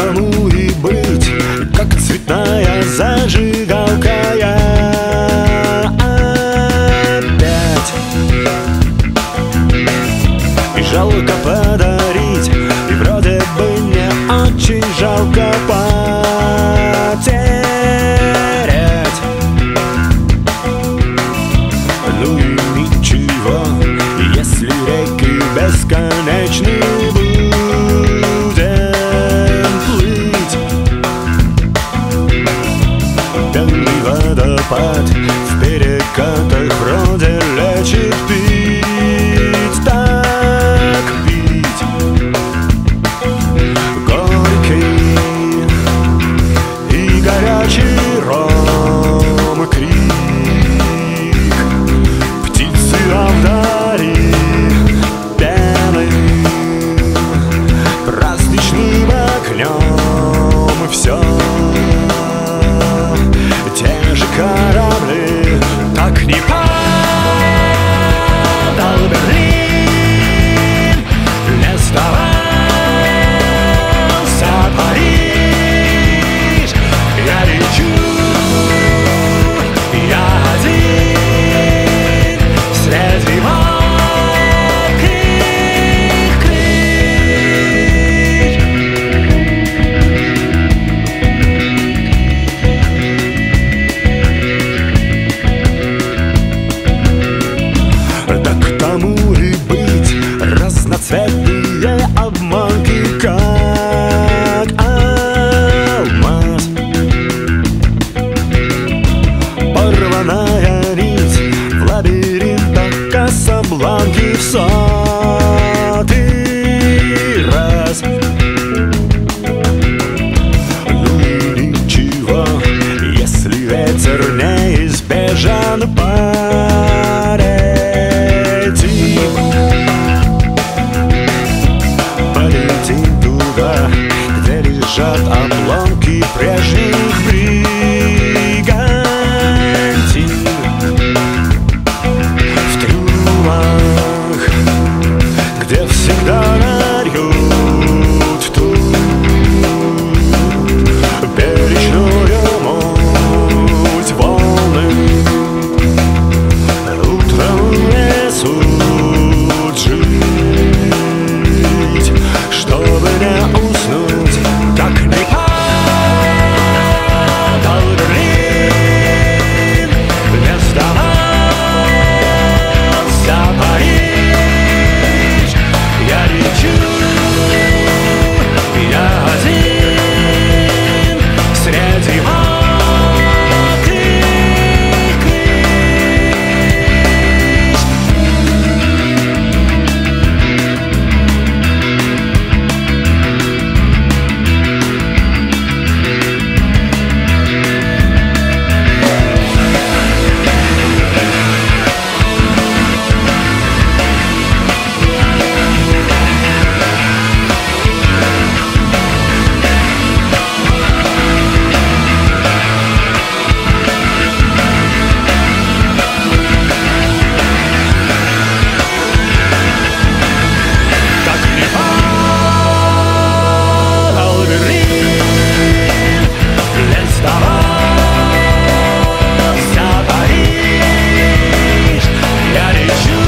тому и быть, как цветная зажигалка я опять. И жалко подарить, и вроде бы не очень жалко потерять. Ну и ничего, если реки бесконечны, будем плыть. Белый водопад в перекатах вроде лечит, пить так пить. Горький и горячий ром, крик птицы, а вдали пены праздничным огнем. Все те же корабли, так не падал Берлин, не сдавался Париж. Я лечу, я один среди мокрых крыш. Да к тому и быть, разноцветные обманки, как алмаз. Порванная нить в лабиринтах Касабланки в 100-й раз. Ну и ничего, если ветер неизбежен, полетим туда, где лежат обломки прежних бригантин. В трюмах, где всегда нальют тут бережную муть волны, утром несут жить, чтобы не уснуть, как не падал Берлин, не сдавался Париж. Я лечу, я один среди мокрых крыш. Так не падал Берлин, не сдавался Париж. Я лечу,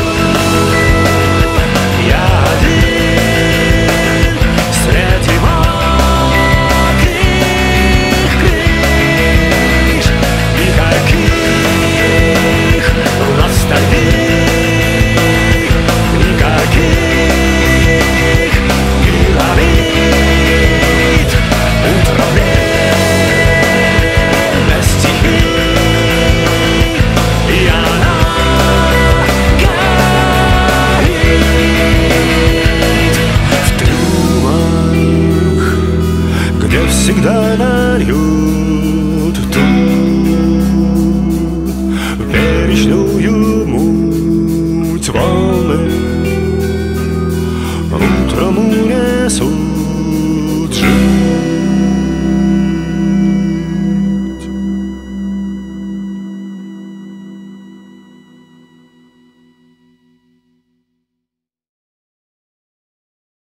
я один среди мокрых крыш. Никаких ностальгий, никаких пирамид. Утром время стихий, и она горит. В трюмах, где всегда нальют тут бережную муть волны, утром унесут